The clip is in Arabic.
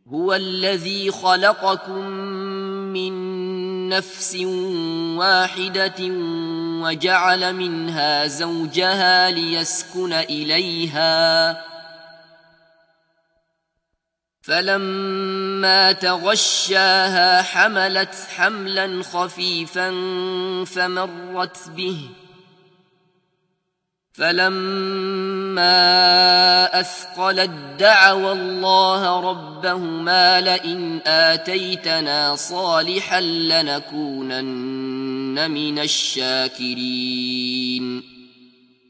هو الذي خلقكم من نفس واحدة وجعل منها زوجها ليسكن إليها فلما تغشاها حملت حملا خفيفا فمرت به فلما أثقلت دعوا الله ربهما لئن آتيتنا صالحا لنكونن من الشاكرين